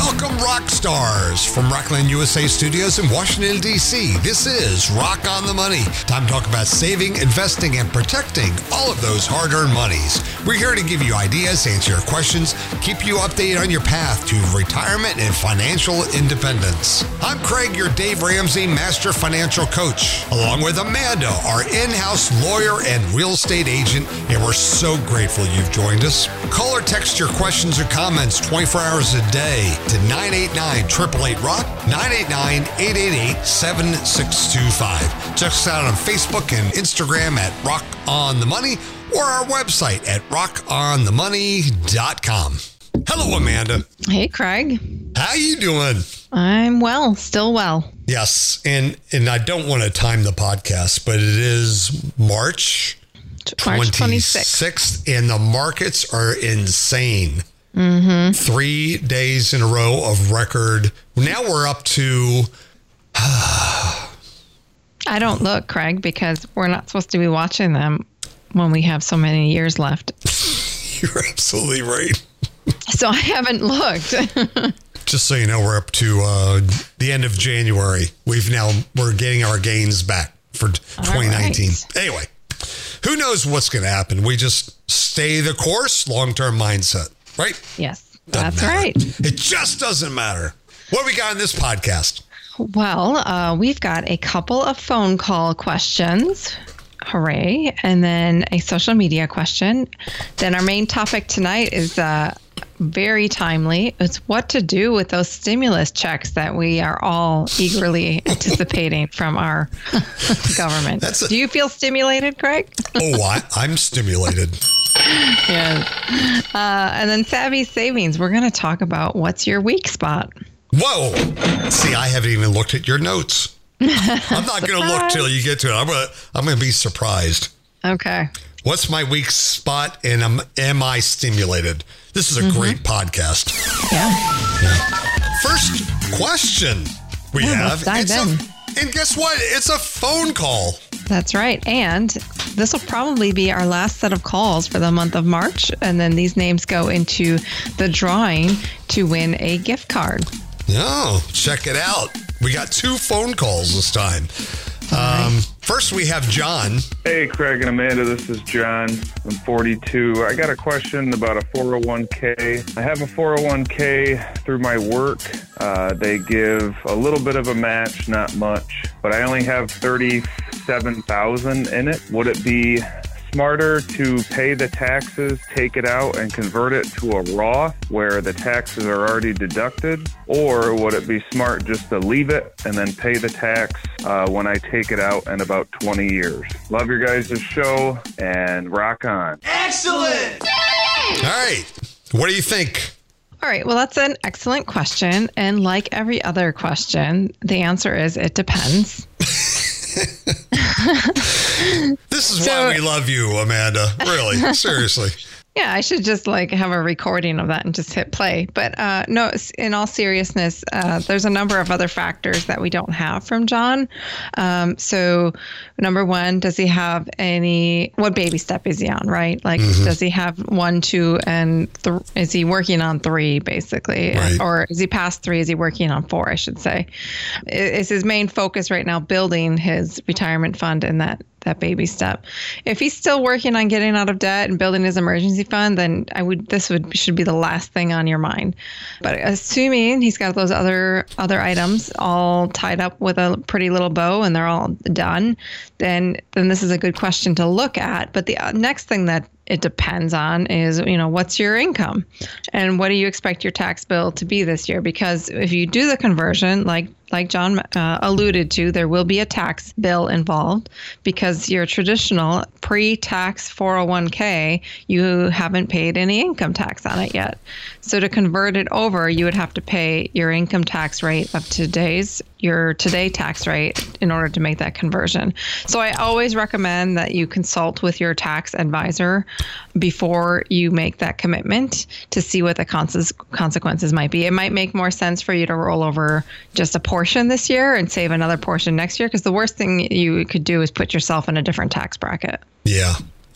Welcome, rock stars, from Rockland USA Studios in Washington, D.C. This is Rock on the Money. Time to talk about saving, investing, and protecting all of those hard-earned monies. We're here to give you ideas, answer your questions, keep you updated on your path to retirement and financial independence. I'm Craig, your Dave Ramsey Master Financial Coach, along with Amanda, our in-house lawyer and real estate agent, and we're so grateful you've joined us. Call or text your questions or comments 24 hours a day to 989-888-ROCK, 989-888-7625. Check us out on Facebook and Instagram at Rock on the Money or our website at rockonthemoney.com. Hello, Amanda. Hey, Craig. How you doing? I'm well, still well. Yes, and I don't want to time the podcast, but it is March 26th, and the markets are insane. 3 days in a row of record. Now we're up to... I don't look, Craig, because we're not supposed to be watching them when we have so many years left. You're absolutely right. So I haven't looked. Just so you know, we're up to the end of January. We're getting our gains back for 2019. Right. Anyway, who knows what's going to happen? We just stay the course, long-term mindset, right? Yes, that's right. It just doesn't matter. What do we got in this podcast? Well, we've got a couple of phone call questions. Hooray. And then a social media question. Then our main topic tonight is very timely. It's what to do with those stimulus checks that we are all eagerly anticipating from our government. Do you feel stimulated, Craig? I'm stimulated. Yes. And then Savvy Savings. We're going to talk about what's your weak spot. Whoa. See, I haven't even looked at your notes. I'm not going to look till you get to it. I'm going to be surprised. Okay. What's my weak spot, and am I stimulated? This is a great podcast. Yeah. First question we have. And guess what? It's a phone call. That's right. And this will probably be our last set of calls for the month of March. And then these names go into the drawing to win a gift card. Oh, check it out. We got 2 phone calls this time. First, we have John. Hey, Craig and Amanda. This is John. I'm 42. I got a question about a 401k. I have a 401k through my work. They give a little bit of a match, not much, but I only have $37,000 in it. Would it be smarter to pay the taxes, take it out, and convert it to a Roth where the taxes are already deducted? Or would it be smart just to leave it and then pay the tax when I take it out in about 20 years? Love your guys' show, and rock on. Excellent! All right. What do you think? All right. Well, that's an excellent question. And like every other question, the answer is it depends. This is why we love you, Amanda. Really, seriously. Yeah, I should just have a recording of that and just hit play. But no, in all seriousness, there's a number of other factors that we don't have from John. So number one, does he have what baby step is he on, right? Does he have 1, 2, and is he working on 3, basically? Right. Or is he past 3? Is he working on 4, I should say? Is his main focus right now building his retirement fund in that baby step? If he's still working on getting out of debt and building his emergency fund, then should be the last thing on your mind. But assuming he's got those other items all tied up with a pretty little bow and they're all done, then this is a good question to look at. But the next thing that it depends on is, what's your income and what do you expect your tax bill to be this year? Because if you do the conversion, like John alluded to, there will be a tax bill involved because your traditional pre-tax 401k, you haven't paid any income tax on it yet. So to convert it over, you would have to pay your income tax rate of your today tax rate in order to make that conversion. So I always recommend that you consult with your tax advisor before you make that commitment to see what the consequences might be. It might make more sense for you to roll over just a portion this year and save another portion next year, because the worst thing you could do is put yourself in a different tax bracket. Yeah.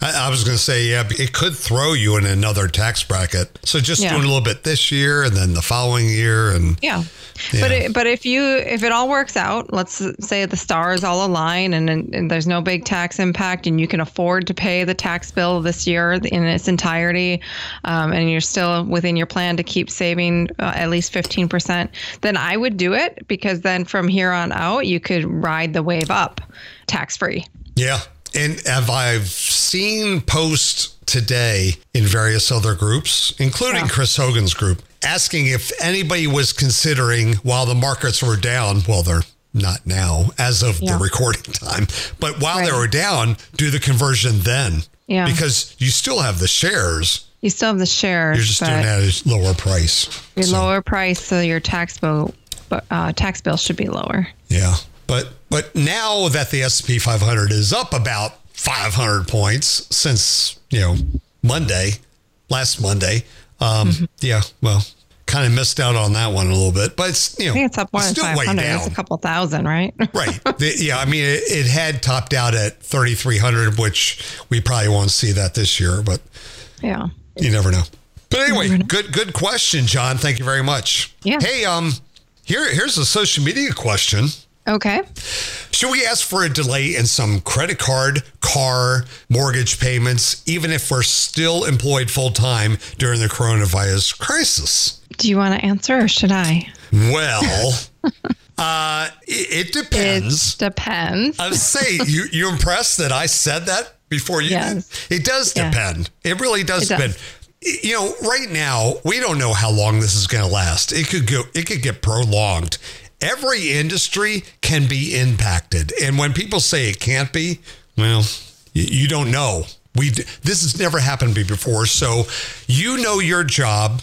I was going to say, yeah, it could throw you in another tax bracket. So just doing a little bit this year and then the following year. And yeah. But if it all works out, let's say the stars all align and there's no big tax impact and you can afford to pay the tax bill this year in its entirety, and you're still within your plan to keep saving at least 15%, then I would do it, because then from here on out, you could ride the wave up tax-free. Yeah. And I've seen posts today in various other groups, including Chris Hogan's group, asking if anybody was considering, while the markets were down, well, they're not now as of the recording time, but while they were down, do the conversion then. Yeah. Because you still have the shares. You still have the shares. You're just doing it at a lower price. Lower price, so your tax bill should be lower. Yeah. But now that the S&P 500 is up about 500 points since, last Monday. Yeah, well, kind of missed out on that one a little bit, but it's, I think it's up more than 500. It's a couple thousand, right? Right. It had topped out at 3,300, which we probably won't see that this year, but yeah, you never know. But anyway, good question, John. Thank you very much. Yeah. Hey, here's a social media question. Okay. Should we ask for a delay in some credit card, car, mortgage payments, even if we're still employed full-time during the coronavirus crisis? Do you want to answer or should I? Well, it depends. It depends. I would say, you impressed that I said that before you did? It does depend. It really does depend. Right now, we don't know how long this is going to last. It could get prolonged. Every industry can be impacted. And when people say it can't be, well, you don't know. This has never happened before. So your job,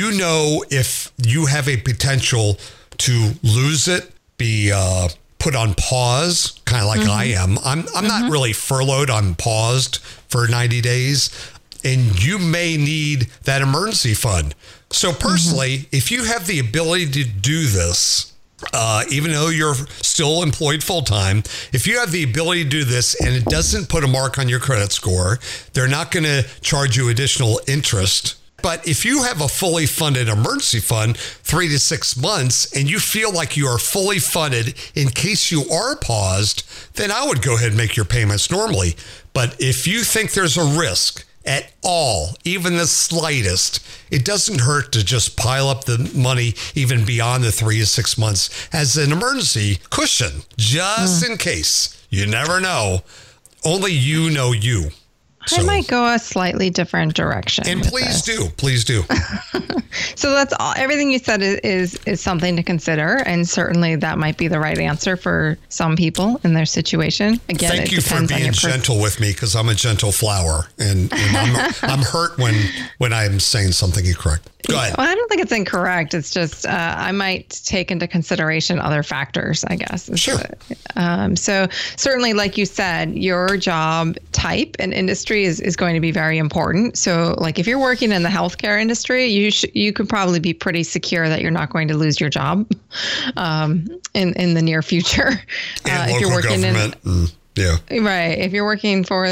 if you have a potential to lose it, be put on pause, kind of like I am. I'm not really furloughed. I'm paused for 90 days. And you may need that emergency fund. So personally, if you have the ability to do this, even though you're still employed full-time, if you have the ability to do this and it doesn't put a mark on your credit score, they're not going to charge you additional interest. But if you have a fully funded emergency fund, 3 to 6 months, and you feel like you are fully funded in case you are paused, then I would go ahead and make your payments normally. But if you think there's a risk at all, even the slightest, it doesn't hurt to just pile up the money even beyond the 3 to 6 months as an emergency cushion, just in case. You never know. Only you know you. I might go a slightly different direction. And please do. So that's all. Everything you said is something to consider, and certainly that might be the right answer for some people in their situation. Again, thank you for being gentle with me, because I'm a gentle flower, and I'm hurt when I'm saying something incorrect. Go ahead. Well, I don't think it's incorrect. It's just I might take into consideration other factors, I guess. Sure. So certainly, like you said, your job type and industry is going to be very important. So like if you're working in the healthcare industry, you could probably be pretty secure that you're not going to lose your job in the near future. And if you're working government. Right. If you're working for,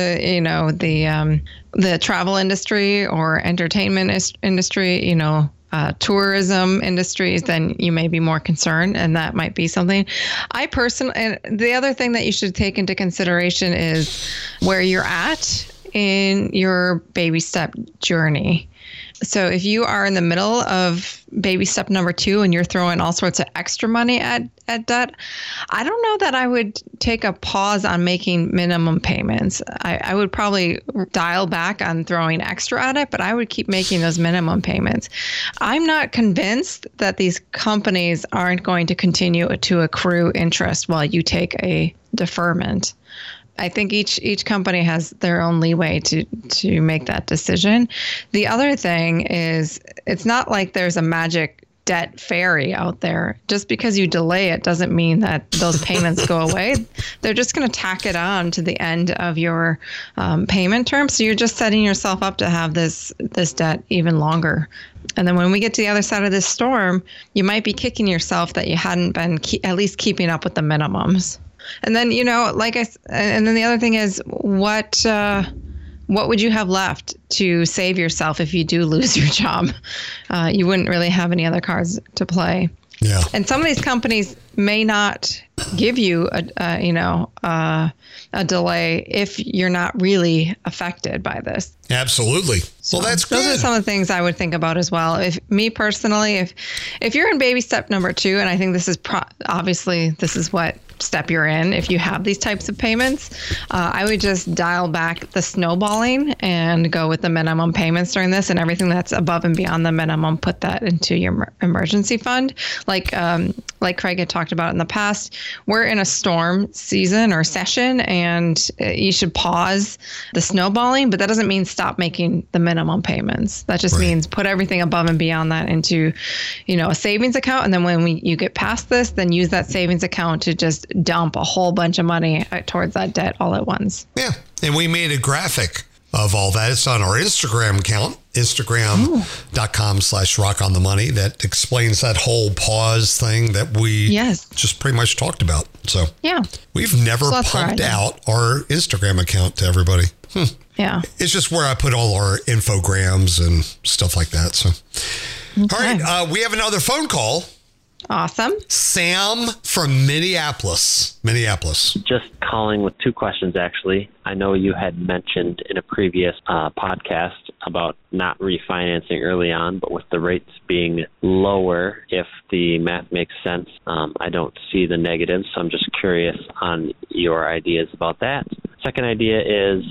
the travel industry or entertainment industry, tourism industries, then you may be more concerned, and that might be something. And the other thing that you should take into consideration is where you're at in your baby step journey. So if you are in the middle of baby step number 2 and you're throwing all sorts of extra money at debt, I don't know that I would take a pause on making minimum payments. I would probably dial back on throwing extra at it, but I would keep making those minimum payments. I'm not convinced that these companies aren't going to continue to accrue interest while you take a deferment. I think each company has their own leeway to make that decision. The other thing is, it's not like there's a magic debt fairy out there. Just because you delay it doesn't mean that those payments go away. They're just going to tack it on to the end of your payment term. So you're just setting yourself up to have this debt even longer. And then when we get to the other side of this storm, you might be kicking yourself that you hadn't been at least keeping up with the minimums. And then, and then the other thing is what what would you have left to save yourself if you do lose your job? You wouldn't really have any other cards to play. Yeah. And some of these companies may not give you a delay if you're not really affected by this. Absolutely. Well, that's good. Those are some of the things I would think about as well. If me personally, if you're in baby step number 2, and I think this is obviously this is what step you're in, if you have these types of payments, I would just dial back the snowballing and go with the minimum payments during this, and everything that's above and beyond the minimum, put that into your emergency fund. Like Craig had talked about in the past, we're in a storm season or session, and you should pause the snowballing, but that doesn't mean stop making the minimum payments. That just means put everything above and beyond that into, a savings account. And then when you get past this, then use that savings account to just dump a whole bunch of money towards that debt all at once. Yeah. And we made a graphic of all that. It's on our Instagram account, Instagram.com/rockonthemoney, that explains that whole pause thing that we just pretty much talked about. So we've never pumped out our Instagram account to everybody. Yeah. It's just where I put all our infograms and stuff like that. So, all right. We have another phone call. Awesome. Sam from Minneapolis. Just calling with 2 questions, actually. I know you had mentioned in a previous podcast about not refinancing early on, but with the rates being lower, if the math makes sense, I don't see the negatives. So I'm just curious on your ideas about that. Second idea is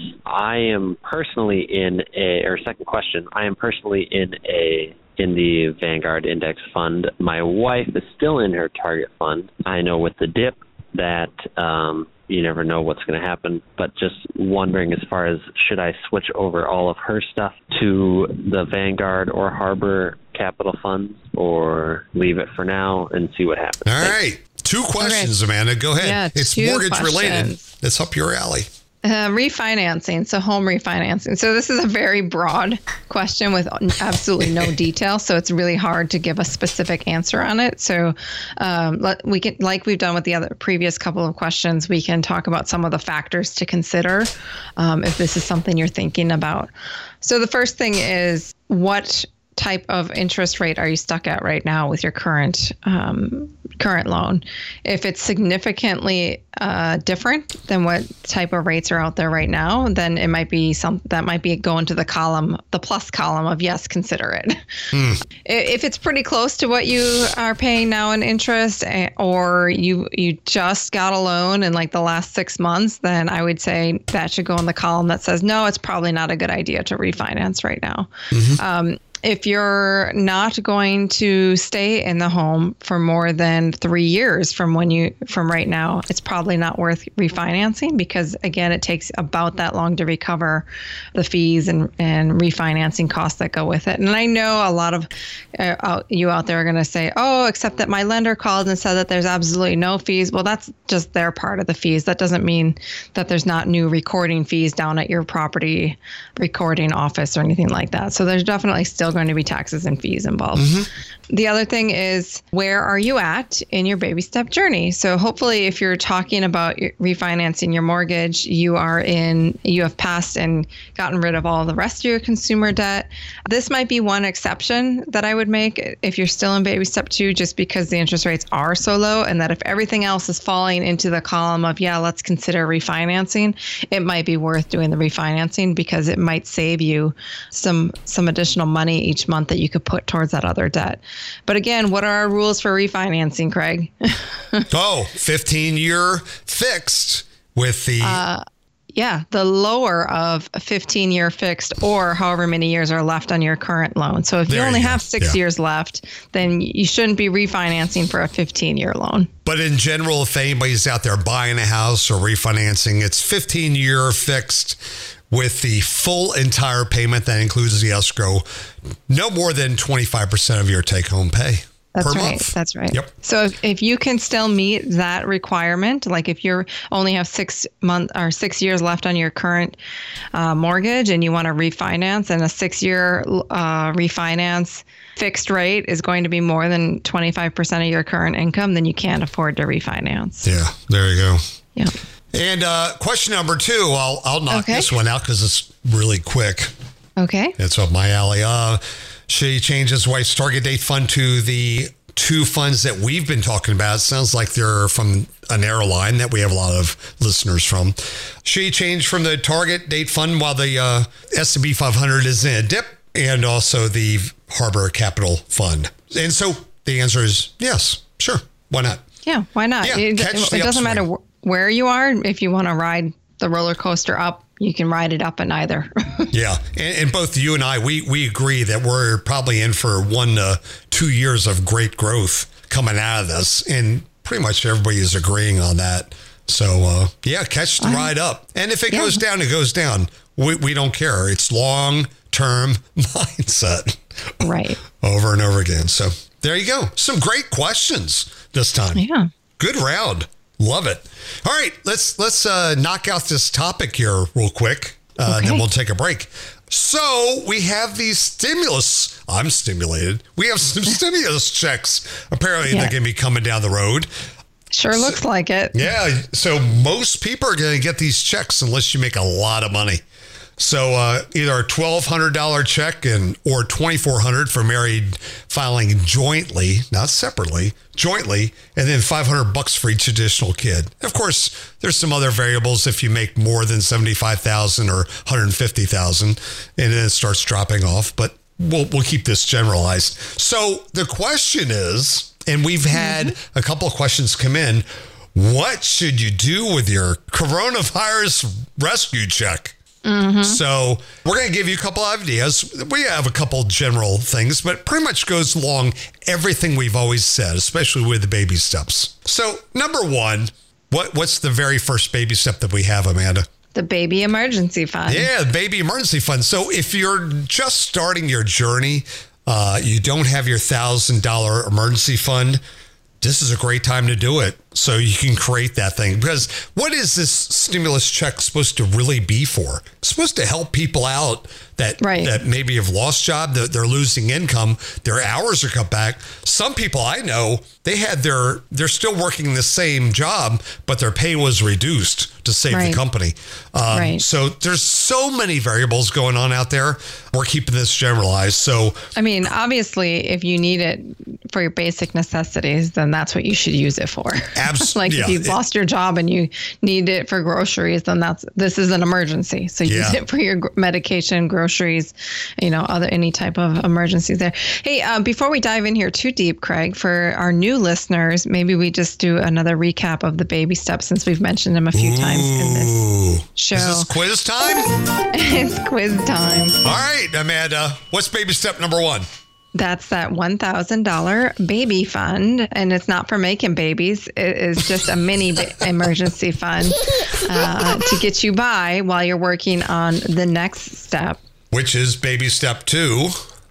second question, I am personally in the Vanguard Index Fund. My wife is still in her target fund. I know with the dip that you never know what's going to happen, but just wondering as far as should I switch over all of her stuff to the Vanguard or Harbor Capital funds, or leave it for now and see what happens. All right. 2 questions, Amanda. Go ahead. Yeah, it's mortgage related. It's up your alley. Refinancing, so home refinancing. So this is a very broad question with absolutely no detail. So it's really hard to give a specific answer on it. So we can, like we've done with the other previous couple of questions, we can talk about some of the factors to consider if this is something you're thinking about. So the first thing is, what type of interest rate are you stuck at right now with your current loan? If it's significantly different than what type of rates are out there right now, then it might be going to the plus column of yes, consider it. If it's pretty close to what you are paying now in interest, or you just got a loan in like the last 6 months, then I would say that should go in the column that says no, it's probably not a good idea to refinance right now. If you're not going to stay in the home for more than 3 years from right now, it's probably not worth refinancing, because again, it takes about that long to recover the fees and refinancing costs that go with it. And I know a lot of you out there are going to say, oh, except that my lender called and said that there's absolutely no fees. Well, that's just their part of the fees. That doesn't mean that there's not new recording fees down at your property recording office or anything like that. So there's definitely still going to be taxes and fees involved. The other thing is, where are you at in your baby step journey? So hopefully if you're talking about refinancing your mortgage, you have passed and gotten rid of all the rest of your consumer debt. This might be one exception that I would make if you're still in baby step 2, just because the interest rates are so low, and that if everything else is falling into the column of, let's consider refinancing, it might be worth doing the refinancing, because it might save you some additional money each month that you could put towards that other debt. But again, what are our rules for refinancing, Craig? 15-year fixed with the... the lower of a 15-year fixed, or however many years are left on your current loan. So if you only have 6 years left, then you shouldn't be refinancing for a 15-year loan. But in general, if anybody's out there buying a house or refinancing, it's 15-year fixed with the full entire payment that includes the escrow, no more than 25% of your take-home pay. That's per right. month. That's right. Yep. So if you can still meet that requirement, like if you only have 6 years left on your current mortgage and you want to refinance, and a 6-year refinance fixed rate is going to be more than 25% of your current income, then you can't afford to refinance. Yeah, there you go. Yeah. And question number 2, I'll knock this one out because it's really quick. Okay. It's up my alley. She changed his wife's target date fund to the two funds that we've been talking about. It sounds like they're from an airline that we have a lot of listeners from. She changed from the target date fund while the S&P 500 is in a dip, and also the Harbor Capital Fund. And so the answer is yes, sure. Why not? Yeah, why not? Yeah, It catch doesn't the matter where you are. If you want to ride the roller coaster up, you can ride it up in either. Yeah. And both you and I, we agree that we're probably in for 1 to 2 years of great growth coming out of this. And pretty much everybody is agreeing on that. So, yeah, catch the ride up. And if it goes down, it goes down. We don't care. It's long-term mindset. Right. Over and over again. So there you go. Some great questions this time. Yeah. Good round. Love it. All right, let's knock out this topic here real quick. Then we'll take a break. So we have these stimulus. I'm stimulated. We have some stimulus checks. Apparently they're going to be coming down the road. Sure looks like it. Yeah. So most people are going to get these checks unless you make a lot of money. So either a $1,200 check or $2,400 for married filing jointly, not separately, jointly, and then $500 for each additional kid. Of course, there's some other variables if you make more than $75,000 or $150,000, and then it starts dropping off. But we'll keep this generalized. So the question is, and we've had a couple of questions come in, what should you do with your coronavirus rescue check? So we're going to give you a couple of ideas. We have a couple general things, but pretty much goes along everything we've always said, especially with the baby steps. So number one, what's the very first baby step that we have, Amanda? The baby emergency fund. Yeah, the baby emergency fund. So if you're just starting your journey, you don't have your $1,000 emergency fund, this is a great time to do it. So you can create that thing. Because what is this stimulus check supposed to really be for? It's supposed to help people out that maybe have lost job, that they're losing income, their hours are cut back. Some people I know, they're still working the same job, but their pay was reduced to save the company. So there's so many variables going on out there. We're keeping this generalized. So, I mean, obviously, if you need it for your basic necessities, then that's what you should use it for. Absolutely. Like if you've lost your job and you need it for groceries, then this is an emergency. So use it for your medication, groceries, any type of emergencies there. Hey, before we dive in here too deep, Craig, for our new listeners, maybe we just do another recap of the baby steps since we've mentioned them a few times in this show. Is this quiz time? It's quiz time. All right, Amanda, what's baby step number one? That's that $1,000 baby fund, and it's not for making babies. It is just a mini emergency fund to get you by while you're working on the next step. Which is baby step 2.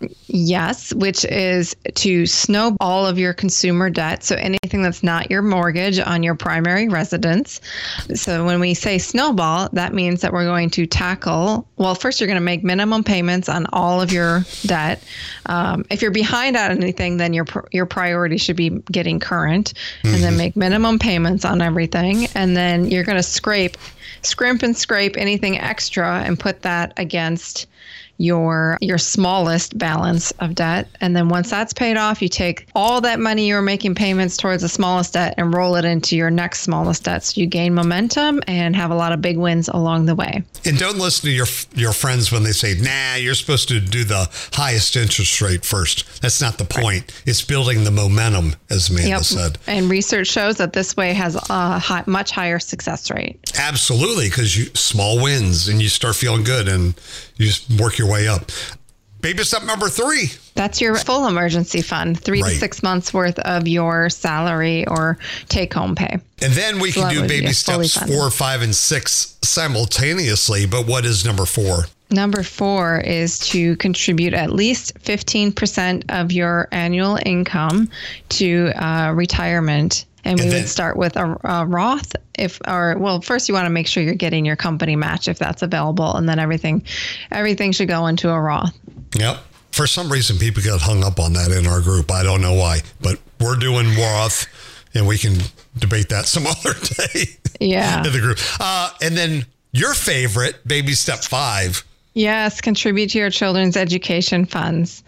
Yes, which is to snowball all of your consumer debt. So anything that's not your mortgage on your primary residence. So when we say snowball, that means that we're going to tackle, well, first you're going to make minimum payments on all of your debt. If you're behind on anything, then your priority should be getting current, and then make minimum payments on everything. And then you're going to scrimp and scrape anything extra and put that against your smallest balance of debt. And then once that's paid off, you take all that money you're making payments towards the smallest debt and roll it into your next smallest debt. So you gain momentum and have a lot of big wins along the way. And don't listen to your friends when they say, nah, you're supposed to do the highest interest rate first. That's not the point. Right. It's building the momentum, as Amanda said. And research shows that this way has a much higher success rate. Absolutely, because small wins and you start feeling good and you just work your way up. Baby step number 3. That's your full emergency fund, 3 to 6 months worth of your salary or take-home pay. And then we can do baby steps 4, 5, and 6 simultaneously. But what is number 4? Number 4 is to contribute at least 15% of your annual income to retirement. And we would start with a Roth first you want to make sure you're getting your company match if that's available. And then everything should go into a Roth. Yep. For some reason, people get hung up on that in our group. I don't know why, but we're doing Roth and we can debate that some other day. Yeah. In the group. And then your favorite, baby step 5. Yes, contribute to your children's education funds.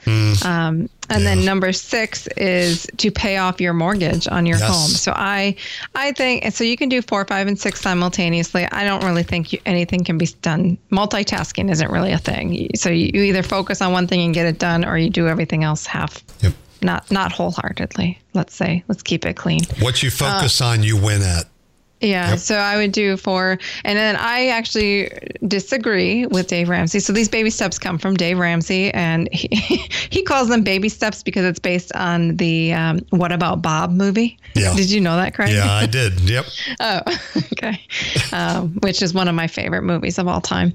And then number 6 is to pay off your mortgage on your home. So I think, so you can do 4, 5, and 6 simultaneously. I don't really think anything can be done. Multitasking isn't really a thing. So you either focus on one thing and get it done, or you do everything else half. Yep. Not wholeheartedly, let's say. Let's keep it clean. What you focus on, you win at. Yeah, so I would do 4. And then I actually disagree with Dave Ramsey. So these baby steps come from Dave Ramsey, and he calls them baby steps because it's based on the What About Bob movie. Yeah. Did you know that, Craig? Yeah, I did. Yep. Oh, okay. Which is one of my favorite movies of all time.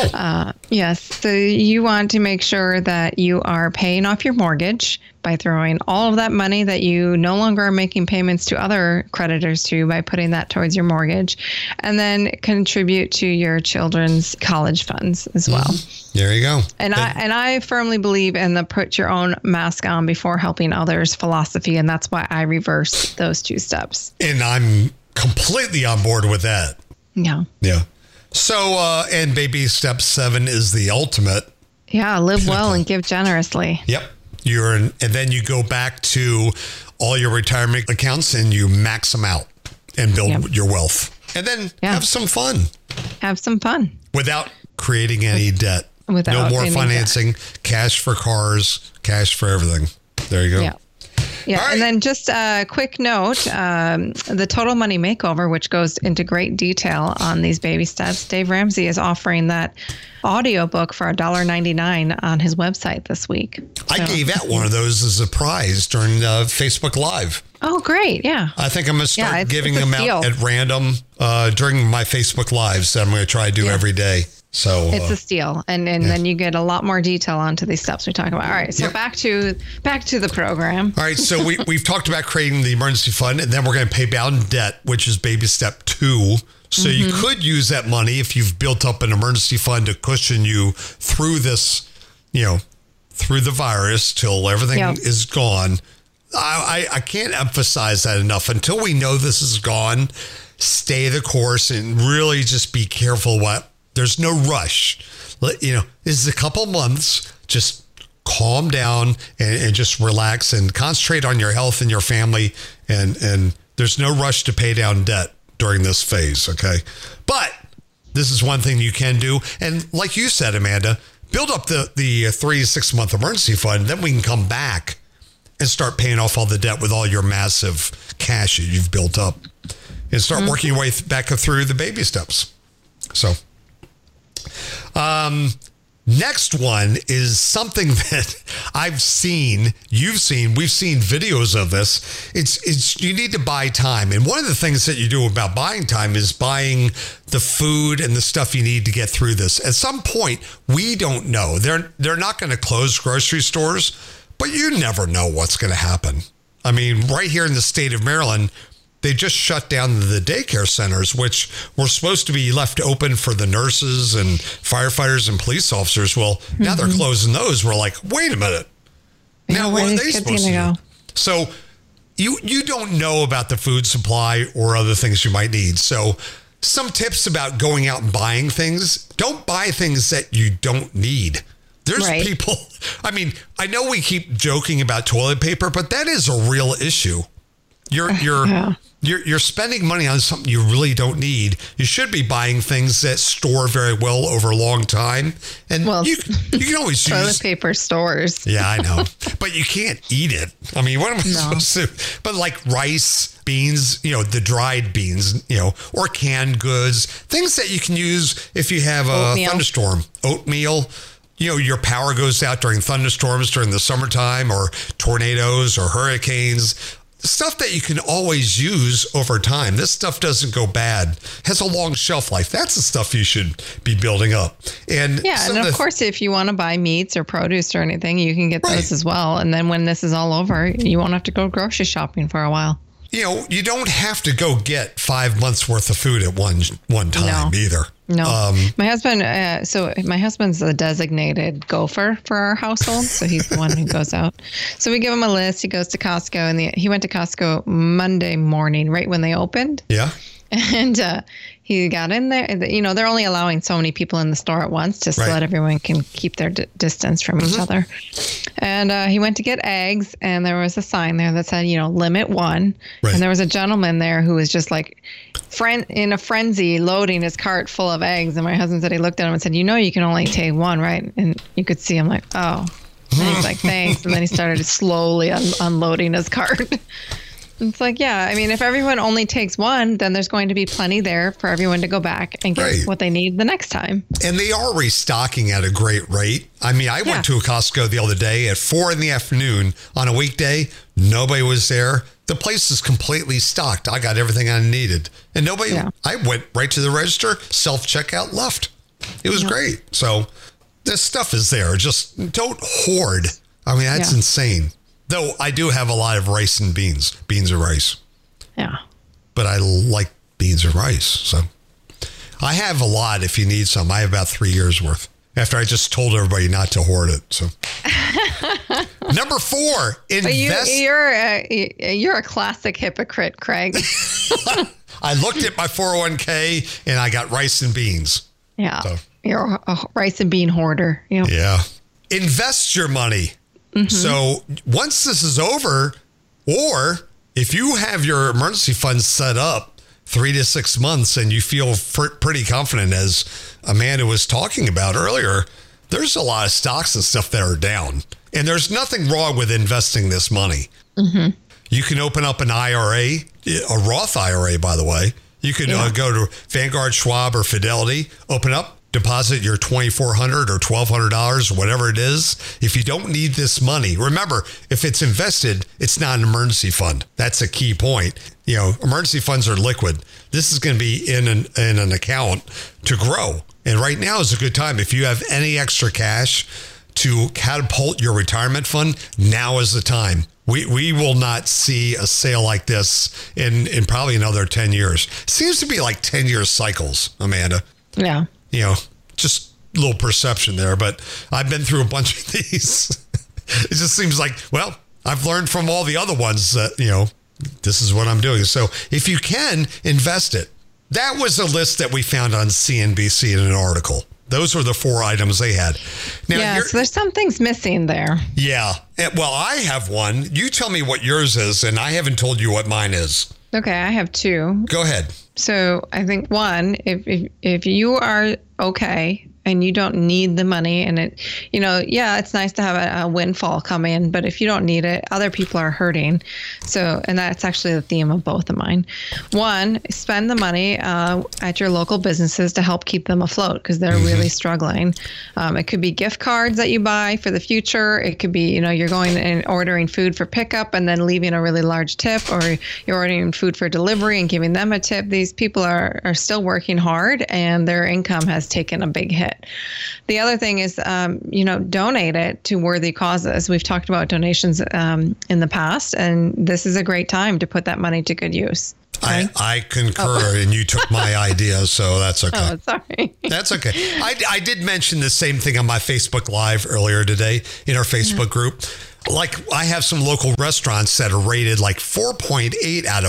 Yes. So you want to make sure that you are paying off your mortgage by throwing all of that money that you no longer are making payments to other creditors to, by putting that towards your mortgage, and then contribute to your children's college funds as well. There you go. And I firmly believe in the put your own mask on before helping others philosophy, and that's why I reverse those 2 steps. And I'm completely on board with that. Yeah. Yeah. So, and baby step 7 is the ultimate. Yeah, live well and give generously. Yep. And then you go back to all your retirement accounts and you max them out and build your wealth. And then have some fun. Have some fun. Without creating any debt. No more financing, cash for cars, cash for everything. There you go. Yeah. Yeah, right. And then just a quick note, the Total Money Makeover, which goes into great detail on these baby steps, Dave Ramsey is offering that audiobook for $1.99 on his website this week. I gave out one of those as a prize during Facebook Live. Oh, great. Yeah. I think I'm going to start giving them out at random during my Facebook Lives that I'm going to try to do every day. So it's a steal. And then you get a lot more detail onto these steps we talk about. All right. So back to the program. All right. So we've talked about creating the emergency fund, and then we're going to pay down debt, which is baby step 2. So you could use that money if you've built up an emergency fund to cushion you through this, through the virus till everything is gone. I can't emphasize that enough. Until we know this is gone, stay the course and really just be careful there's no rush. This is a couple months. Just calm down and just relax and concentrate on your health and your family. And there's no rush to pay down debt during this phase. Okay. But this is one thing you can do. And like you said, Amanda, build up the 3 to 6 month emergency fund. Then we can come back and start paying off all the debt with all your massive cash that you've built up and start working your way back through the baby steps. So, next one is something that I've seen, you've seen, we've seen videos of this. It's you need to buy time. And one of the things that you do about buying time is buying the food and the stuff you need to get through this. At some point, we don't know. They're not going to close grocery stores, but you never know what's going to happen. I mean, right here in the state of Maryland, they just shut down the daycare centers, which were supposed to be left open for the nurses and firefighters and police officers. Well, now they're closing those. We're like, wait a minute. Now, what are they supposed to do? So you don't know about the food supply or other things you might need. So some tips about going out and buying things. Don't buy things that you don't need. There's people, I mean, I know we keep joking about toilet paper, but that is a real issue. You're spending money on something you really don't need. You should be buying things that store very well over a long time. And you can always use toilet paper stores. Yeah, I know. But you can't eat it. I mean, what am I supposed to? But like rice, beans, the dried beans, or canned goods, things that you can use if you have a thunderstorm. Oatmeal. Your power goes out during thunderstorms during the summertime or tornadoes or hurricanes. Stuff that you can always use over time. This stuff doesn't go bad. Has a long shelf life. That's the stuff you should be building up. And of course, if you want to buy meats or produce or anything, you can get those as well. And then when this is all over, you won't have to go grocery shopping for a while. You don't have to go get 5 months worth of food at one time either. No, my husband. So my husband's the designated gopher for our household. So he's the one who goes out. So we give him a list. He goes to Costco, and he went to Costco Monday morning, right when they opened. Yeah. And he got in there. You know, they're only allowing so many people in the store at once just so that everyone can keep their distance from each other. And he went to get eggs, and there was a sign there that said, you know, limit one. And there was a gentleman there who was just like in a frenzy loading his cart full of eggs. And my husband said he looked at him and said, you know, you can only take one, right? And you could see him like, oh. And he's like, thanks. And then he started slowly unloading his cart. It's like, yeah, I mean, if everyone only takes one, then there's going to be plenty there for everyone to go back and get what they need the next time. And they are restocking at a great rate. I mean, I went to a Costco the other day at 4 p.m. on a weekday. Nobody was there. The place is completely stocked. I got everything I needed. And nobody, I went right to the register, self-checkout, left. It was great. So this stuff is there. Just don't hoard. I mean, that's insane. Though I do have a lot of rice and beans or rice. Yeah. But I like beans or rice. So I have a lot if you need some. I have about 3 years worth after I just told everybody not to hoard it. So number 4, invest. You're a classic hypocrite, Craig. I looked at my 401k and I got rice and beans. Yeah. So. You're a rice and bean hoarder. Yeah. Invest your money. So once this is over, or if you have your emergency funds set up 3 to 6 months and you feel pretty confident, as Amanda was talking about earlier, there's a lot of stocks and stuff that are down. And there's nothing wrong with investing this money. You can open up an IRA, a Roth IRA, by the way. You could go to Vanguard, Schwab, or Fidelity, open up, deposit your $2,400 or $1,200, whatever it is. If you don't need this money, remember, if it's invested, it's not an emergency fund. That's a key point. You know, emergency funds are liquid. This is going to be in an account to grow. And right now is a good time. If you have any extra cash to catapult your retirement fund, now is the time. We will not see a sale like this in probably another 10 years. Seems to be like 10-year cycles, Amanda. Yeah. You know, just a little perception there, but I've been through a bunch of these. It just seems like, well, I've learned from all the other ones that, you know, this is what I'm doing. So if you can, invest it. That was a list that we found on CNBC in an article. Those were the 4 items they had. Now, so there's some things missing there. Yeah. Well, I have one. You tell me what yours is, and I haven't told you what mine is. Okay, I have 2. Go ahead. So I think 1, if you are okay and you don't need the money, and it, you know, it's nice to have a windfall come in, but if you don't need it, other people are hurting. So, and that's actually the theme of both of mine. 1, spend the money at your local businesses to help keep them afloat because they're really struggling. It could be gift cards that you buy for the future. It could be, you know, you're going and ordering food for pickup and then leaving a really large tip, or you're ordering food for delivery and giving them a tip. These people are still working hard and their income has taken a big hit. The other thing is, you know, donate it to worthy causes. We've talked about donations in the past, and this is a great time to put that money to good use. Okay? I concur, and you took my idea, so that's okay. Oh, sorry. That's okay. I did mention the same thing on my Facebook Live earlier today in our Facebook group. Like, I have some local restaurants that are rated like 4.8 out of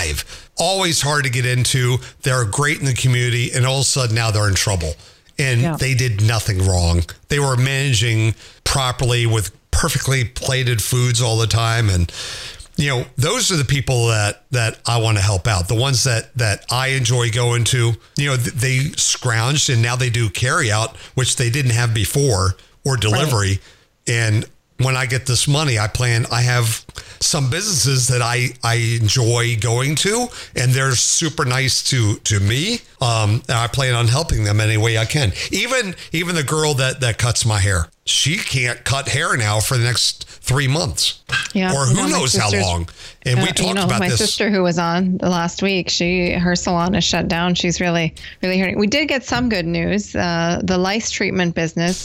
5. Always hard to get into. They're great in the community, and all of a sudden now they're in trouble. And they did nothing wrong. They were managing properly with perfectly plated foods all the time. And, you know, those are the people that I want to help out. The ones that I enjoy going to, you know, they scrounged and now they do carry out, which they didn't have before, or delivery. And when I get this money, I have some businesses that I enjoy going to, and they're super nice to me. And I plan on helping them any way I can. Even the girl that cuts my hair, she can't cut hair now for the next 3 months. Yeah, or who knows how long. And we talked about this. My sister who was on the last week, her salon is shut down. She's really, really hurting. We did get some good news. The lice treatment business,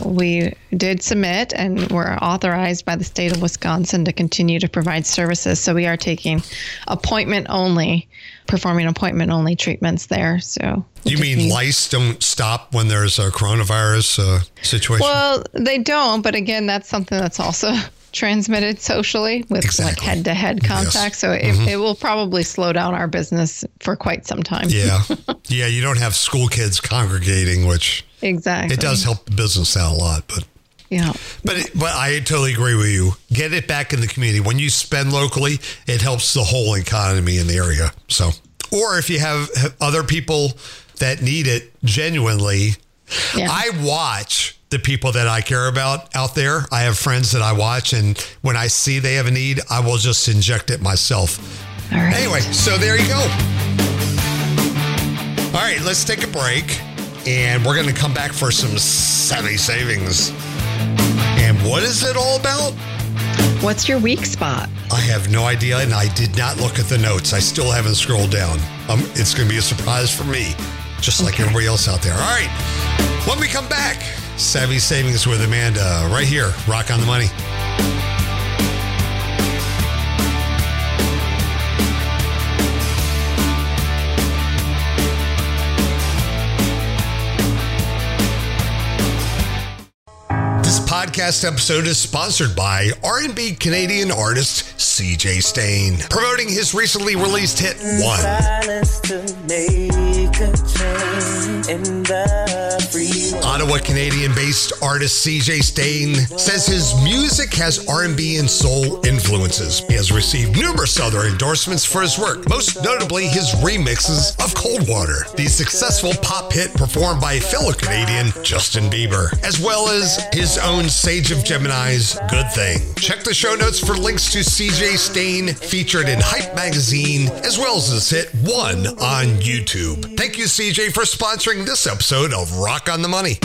we did submit and were authorized by the state of Wisconsin to continue to provide services. So we are taking performing appointment-only treatments there. So you mean lice don't stop when there's a coronavirus situation? Well, they don't. But again, that's something that's also transmitted socially with like head-to-head contact. Yes. So it will probably slow down our business for quite some time. Yeah. Yeah. You don't have school kids congregating, which exactly. It does help the business out a lot, but yeah. But I totally agree with you. Get it back in the community. When you spend locally, it helps the whole economy in the area. So, or if you have other people that need it genuinely, I watch the people that I care about out there. I have friends that I watch, and when I see they have a need, I will just inject it myself. All right. Anyway, so there you go. All right, let's take a break, and we're going to come back for some savvy savings. And what is it all about? What's your weak spot? I have no idea, and I did not look at the notes. I still haven't scrolled down. It's going to be a surprise for me, just like everybody else out there. All right, when we come back, Savvy Savings with Amanda, right here, Rock on the Money. This podcast episode is sponsored by R&B Canadian artist CJ Stain, promoting his recently released hit, One. Ottawa, Canadian-based artist CJ Stain says his music has R&B and soul influences. He has received numerous other endorsements for his work, most notably his remixes of Cold Water, the successful pop hit performed by fellow Canadian Justin Bieber, as well as his own Sage of Gemini's Good Thing. Check the show notes for links to CJ Stain featured in Hype Magazine, as well as his hit One on YouTube. Thank you, CJ, for sponsoring this episode of Rock on the Money.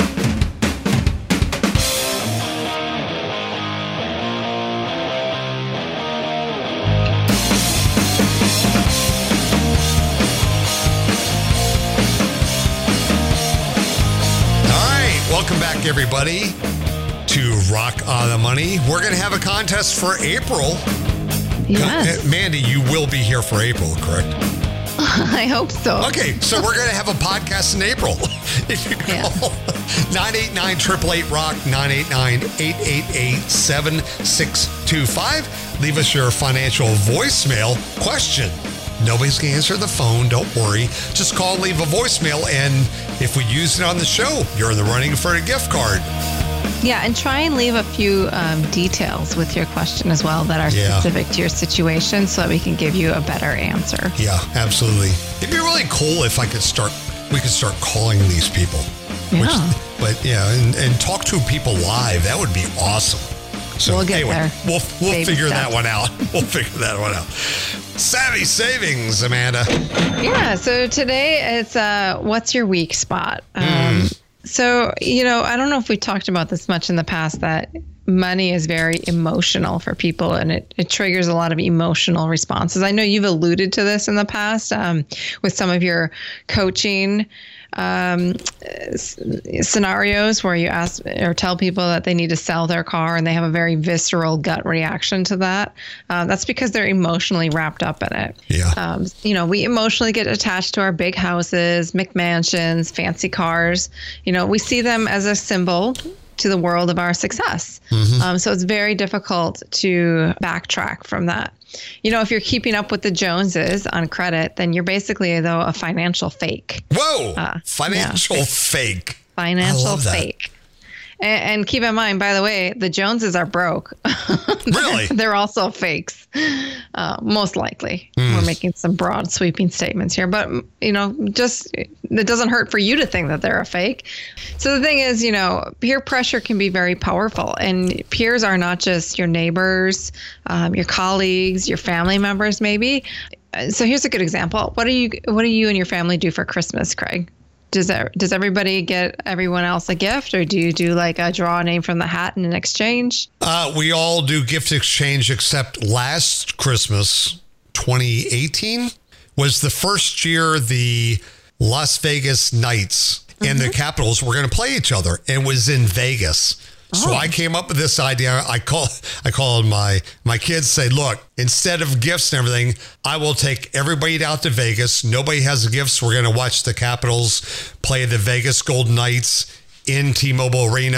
Welcome back, everybody, to Rock on the Money. We're going to have a contest for April. Yes. Mandy, you will be here for April, correct? I hope so. Okay, so we're going to have a podcast in April. If you call 989-888-ROCK, 989-888-7625, leave us your financial voicemail question. Nobody's going to answer the phone. Don't worry. Just call and leave a voicemail. And if we use it on the show, you're in the running for a gift card. Yeah, and try and leave a few details with your question as well that are specific to your situation so that we can give you a better answer. Yeah, absolutely. It'd be really cool if we could start calling these people. Yeah. And talk to people live. That would be awesome. So we'll get there. We'll figure that one out. We'll figure that one out. Savvy Savings, Amanda. Yeah, so today it's what's your weak spot? So, I don't know if we talked about this much in the past, that money is very emotional for people and it triggers a lot of emotional responses. I know you've alluded to this in the past with some of your coaching scenarios where you ask or tell people that they need to sell their car and they have a very visceral gut reaction to that. That's because they're emotionally wrapped up in it. Yeah. We emotionally get attached to our big houses, McMansions, fancy cars. We see them as a symbol to the world of our success. Mm-hmm. So it's very difficult to backtrack from that. If you're keeping up with the Joneses on credit, then you're basically, though, a financial fake. Whoa! Financial fake. Financial fake. And keep in mind, by the way, the Joneses are broke. Really? They're also fakes, most likely. We're making some broad, sweeping statements here. But, just it doesn't hurt for you to think that they're a fake. So the thing is, peer pressure can be very powerful. And peers are not just your neighbors, your colleagues, your family members, maybe. So here's a good example. What do you and your family do for Christmas, Craig? Does everybody get everyone else a gift, or do you do like a draw a name from the hat in an exchange? We all do gift exchange, except last Christmas, 2018, was the first year the Las Vegas Knights and the Capitals were going to play each other, and was in Vegas. So I came up with this idea. I called my kids, say, look, instead of gifts and everything, I will take everybody out to Vegas. Nobody has gifts. We're going to watch the Capitals play the Vegas Golden Knights in T-Mobile Arena.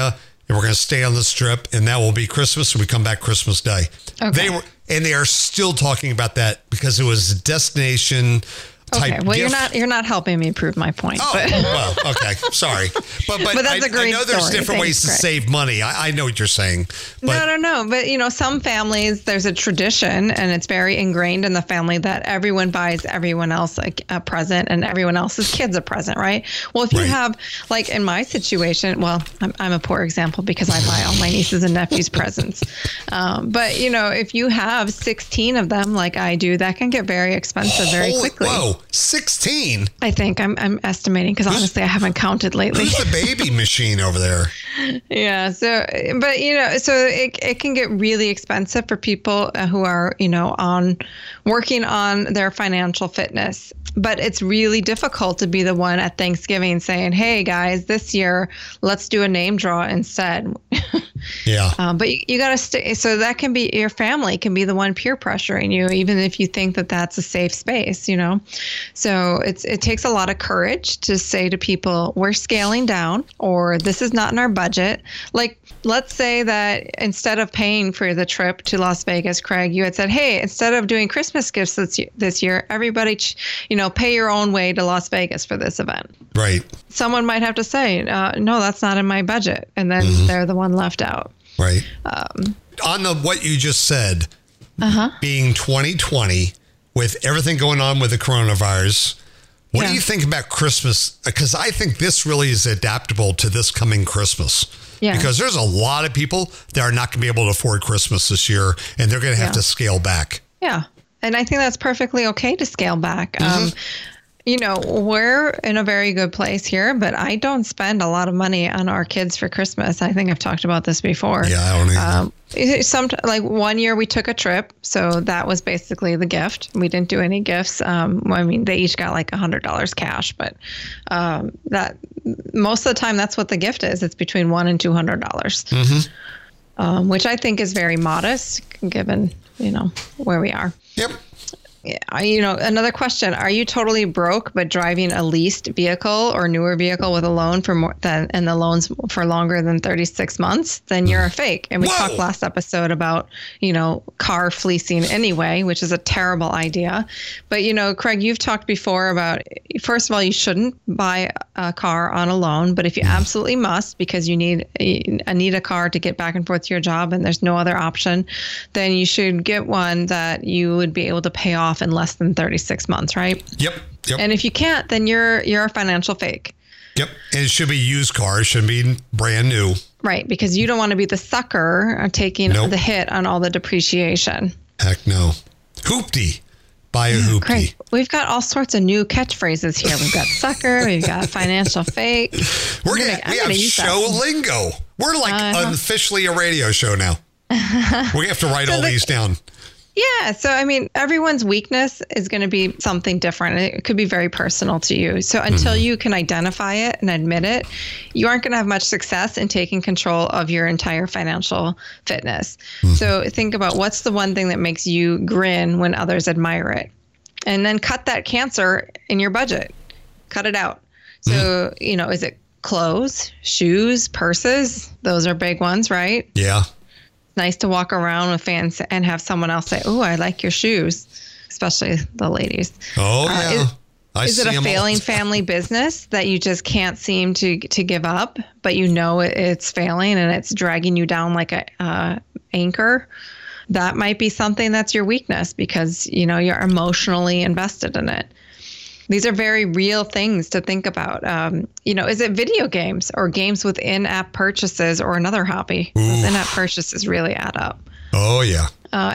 and we're going to stay on the Strip, and that will be Christmas, and we come back Christmas Day. Okay. They are still talking about that because it was a destination type Okay, well, gift. you're not helping me prove my point. Oh, but. well, okay. Sorry. But that's a great I know there's story. different ways to Thanks, save money. I know what you're saying. But No. But, some families, there's a tradition, and it's very ingrained in the family that everyone buys everyone else a present and everyone else's kids a present, right? Well, if you have, like in my situation, well, I'm a poor example because I buy all my nieces and nephews presents. But, if you have 16 of them like I do, that can get very expensive very quickly. Whoa, 16? I think I'm estimating because honestly, I haven't counted lately. Who's the baby machine over there? Yeah. So, but so it can get really expensive for people who are, working on their financial fitness. But it's really difficult to be the one at Thanksgiving saying, "Hey guys, this year let's do a name draw instead." Yeah. But you got to stay. So that can be your family can be the one peer pressuring you, even if you think that that's a safe space. So it takes a lot of courage to say to people, "We're scaling down," or "This is not in our budget." Like, let's say that instead of paying for the trip to Las Vegas, Craig, you had said, "Hey, instead of doing Christmas gifts this year, everybody, pay your own way to Las Vegas for this event." Right. Someone might have to say, "No, that's not in my budget," and then they're the one left out. Right. On what you just said, being 2020 with everything going on with the coronavirus, what do you think about Christmas? Because I think this really is adaptable to this coming Christmas. Yeah. Because there's a lot of people that are not going to be able to afford Christmas this year, and they're going to have to scale back. Yeah. And I think that's perfectly okay to scale back. We're in a very good place here, but I don't spend a lot of money on our kids for Christmas. I think I've talked about this before. Yeah, I don't either. Like one year we took a trip, so that was basically the gift. We didn't do any gifts. They each got like $100 cash, but that most of the time that's what the gift is. It's between $100 and $200, which I think is very modest given where we are. Yep. Another question: are you totally broke but driving a leased vehicle or newer vehicle with a loan for more than and the loans for longer than 36 months? Then you're a fake. And we talked last episode about car fleecing anyway, which is a terrible idea. But Craig, you've talked before about, first of all, you shouldn't buy a car on a loan, but if you absolutely must because you need a car to get back and forth to your job and there's no other option, then you should get one that you would be able to pay off in less than 36 months, right? Yep. And if you can't, then you're a financial fake. Yep. And it should be used cars. It shouldn't be brand new. Right. Because you don't want to be the sucker taking the hit on all the depreciation. Heck no. Hoopty. Buy a hoopty. Craig, we've got all sorts of new catchphrases here. We've got sucker. We've got financial fake. We have show lingo. We're like unofficially a radio show now. We have to write all these down. Yeah. So, everyone's weakness is going to be something different. It could be very personal to you. So until you can identify it and admit it, you aren't going to have much success in taking control of your entire financial fitness. So think about what's the one thing that makes you grin when others admire it. And then cut that cancer in your budget. Cut it out. So, is it clothes, shoes, purses? Those are big ones, right? Yeah. Nice to walk around with fans and have someone else say, "Oh, I like your shoes," especially the ladies. Oh, yeah. Is it a failing family business that you just can't seem to give up, but it's failing and it's dragging you down like a anchor? That might be something that's your weakness because, you're emotionally invested in it. These are very real things to think about. Is it video games or games with in-app purchases or another hobby? Those in-app purchases really add up. Oh, yeah.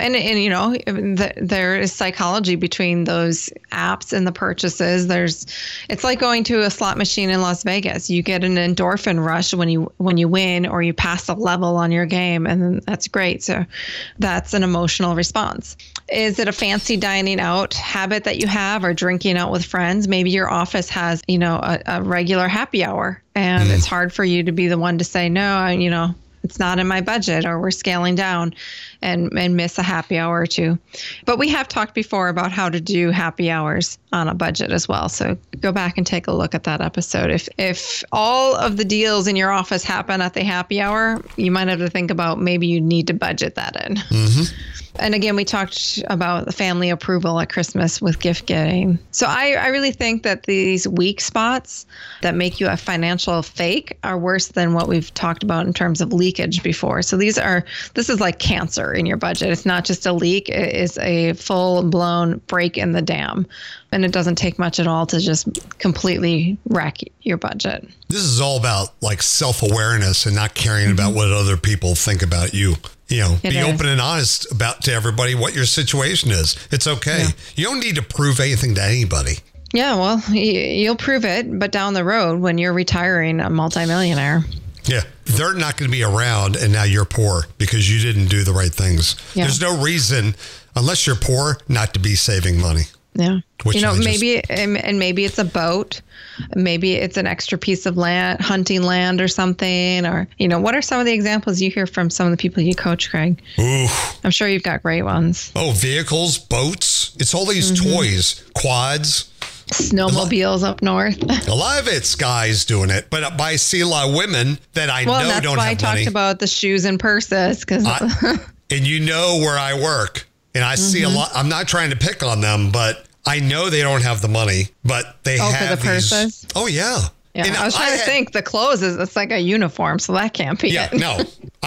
There is psychology between those apps and the purchases. It's like going to a slot machine in Las Vegas. You get an endorphin rush when you win or you pass a level on your game, and then that's great. So that's an emotional response. Is it a fancy dining out habit that you have or drinking out with friends? Maybe your office has, a regular happy hour, and it's hard for you to be the one to say, no, it's not in my budget, or we're scaling down and miss a happy hour or two. But we have talked before about how to do happy hours on a budget as well. So go back and take a look at that episode. If all of the deals in your office happen at the happy hour, you might have to think about maybe you need to budget that in. Mm-hmm. And again, we talked about the family approval at Christmas with gift getting. So I really think that these weak spots that make you a financial fake are worse than what we've talked about in terms of leakage before. So this is like cancer in your budget. It's not just a leak. It is a full-blown break in the dam. And it doesn't take much at all to just completely wreck your budget. This is all about like self-awareness and not caring about what other people think about you. You know, be open and honest to everybody what your situation is. It's okay. Yeah. You don't need to prove anything to anybody. Yeah, well, you'll prove it, but down the road when you're retiring a multimillionaire. Yeah, they're not going to be around and now you're poor because you didn't do the right things. Yeah. There's no reason, unless you're poor, not to be saving money. Yeah. Maybe it's a boat. Maybe it's an extra piece of land, hunting land or something. Or, what are some of the examples you hear from some of the people you coach, Craig? Ooh. I'm sure you've got great ones. Oh, vehicles, boats. It's all these toys, quads. Snowmobiles up north. A lot of it's guys doing it, but I see a lot of women that I know don't have money. Well, that's why I talked about the shoes and purses. And where I work. And I see a lot. I'm not trying to pick on them, but I know they don't have the money, but they have for the purses? Oh, yeah. Yeah, and I was trying to think. The clothes it's like a uniform, so that can't be it. No.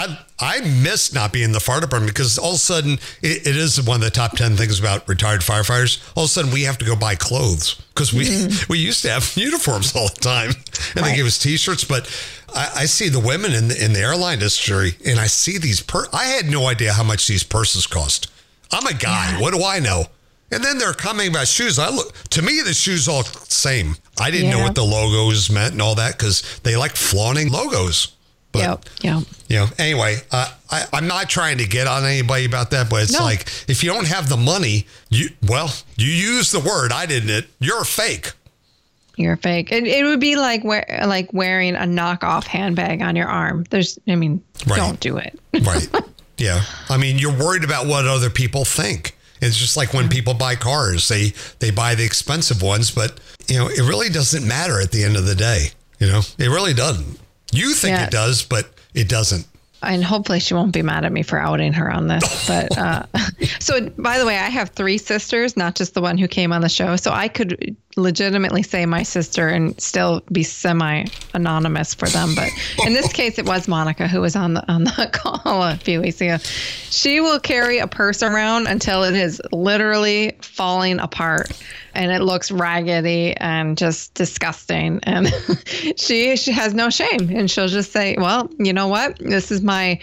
I miss not being in the fire department because all of a sudden it is one of the top 10 things about retired firefighters. All of a sudden we have to go buy clothes because we used to have uniforms all the time, and they give us T-shirts. But I see the women in the airline industry, and I see these. I had no idea how much these purses cost. I'm a guy. Yeah. What do I know? And then they're commenting about shoes. To me, the shoes all the same. I didn't know what the logos meant and all that because they like flaunting logos. But, anyway, I'm not trying to get on anybody about that, but it's like, if you don't have the money, you use the word. I didn't. You're fake. You're fake. It would be like wearing a knockoff handbag on your arm. Don't do it. Right. Yeah. You're worried about what other people think. It's just like when people buy cars, they buy the expensive ones, but it really doesn't matter at the end of the day. It really doesn't. You think it does, but it doesn't. And hopefully she won't be mad at me for outing her on this. But so, by the way, I have 3 sisters, not just the one who came on the show. So I could legitimately say my sister and still be semi-anonymous for them. But in this case, it was Monica who was on the call a few weeks ago. She will carry a purse around until it is literally falling apart. And it looks raggedy and just disgusting. And she has no shame. And she'll just say, well, you know what? This is my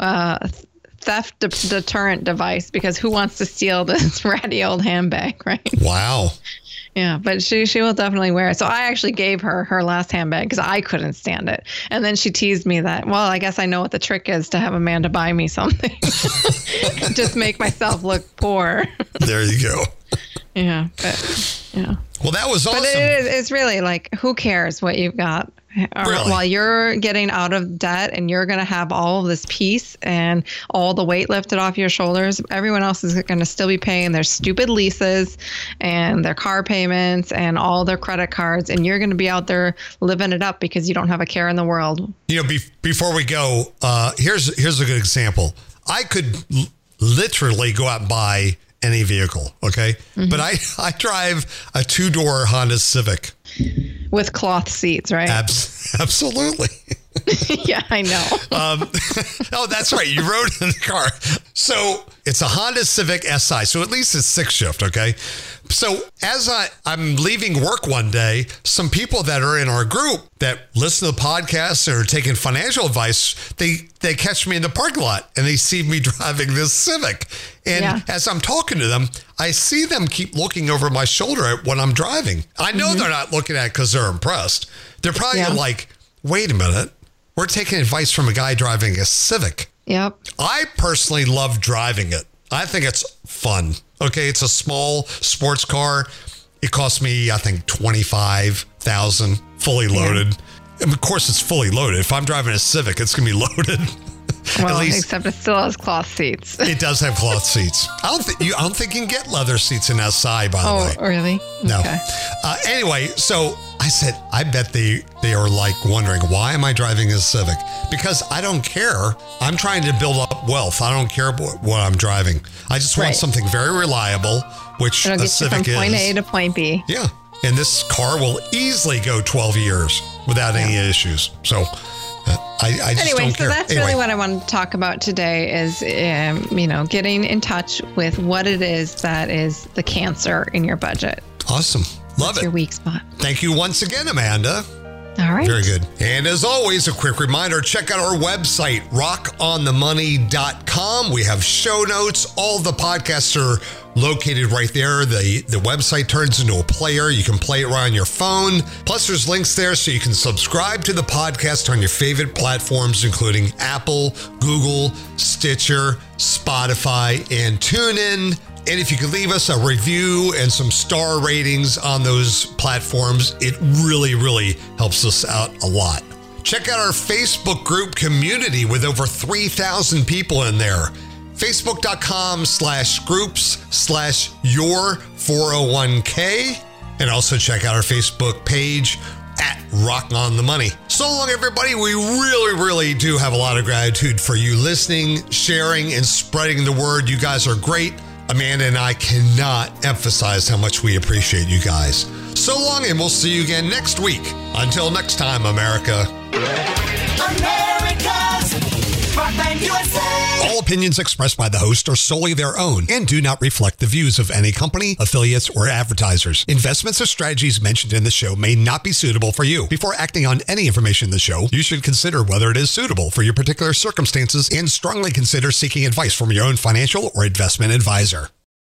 theft deterrent device, because who wants to steal this ratty old handbag, right? Wow. Yeah, but she will definitely wear it. So I actually gave her last handbag because I couldn't stand it. And then she teased me that, well, I guess I know what the trick is to have Amanda buy me something. Just make myself look poor. There you go. Yeah, but yeah. Well, that was awesome. But it's really like, who cares what you've got? Really? While you're getting out of debt and you're going to have all of this peace and all the weight lifted off your shoulders, everyone else is going to still be paying their stupid leases and their car payments and all their credit cards. And you're going to be out there living it up because you don't have a care in the world. Before we go, here's a good example. I could literally go out and buy any vehicle, okay? Mm-hmm. But I drive a 2-door Honda Civic. With cloth seats, right? Absolutely. Yeah, I know. Oh, that's right. You rode in the car. So it's a Honda Civic SI. So at least it's 6 shift, okay? So as I'm leaving work one day, some people that are in our group that listen to the podcast and are taking financial advice, they catch me in the parking lot and they see me driving this Civic. And as I'm talking to them, I see them keep looking over my shoulder at what I'm driving. I know they're not looking at it because they're impressed. They're probably like, wait a minute. We're taking advice from a guy driving a Civic. Yep. I personally love driving it. I think it's fun. Okay, it's a small sports car. It cost me, I think, $25,000 fully loaded. And of course, it's fully loaded. If I'm driving a Civic, it's going to be loaded. Well, At least except it still has cloth seats. it does have cloth seats. I don't think you can get leather seats in SI, by the way. Oh, really? No. Okay. Anyway, so I said, I bet they are like wondering, why am I driving a Civic? Because I don't care. I'm trying to build up wealth. I don't care what I'm driving. I just want something very reliable, which It'll a get Civic you from point is. A to point B. Yeah. And this car will easily go 12 years without any issues. So I just Anyway, don't so care. that's really what I want to talk about today is, getting in touch with what it is that is the cancer in your budget. Awesome. Love What's it. your weak spot? Thank you once again, Amanda. All right. Very good. And as always, a quick reminder, check out our website, rockonthemoney.com. We have show notes. All the podcasts are located right there. The website turns into a player. You can play it right on your phone. Plus, there's links there so you can subscribe to the podcast on your favorite platforms, including Apple, Google, Stitcher, Spotify, and TuneIn. And if you could leave us a review and some star ratings on those platforms, it really, really helps us out a lot. Check out our Facebook group community with over 3,000 people in there. Facebook.com/groups/your401k. And also check out our Facebook page at Rock on the Money. So long, everybody. We really, really do have a lot of gratitude for you listening, sharing, and spreading the word. You guys are great. Amanda and I cannot emphasize how much we appreciate you guys. So long, and we'll see you again next week. Until next time, America. America's Rockland USA. All opinions expressed by the host are solely their own and do not reflect the views of any company, affiliates, or advertisers. Investments or strategies mentioned in the show may not be suitable for you. Before acting on any information in the show, you should consider whether it is suitable for your particular circumstances and strongly consider seeking advice from your own financial or investment advisor.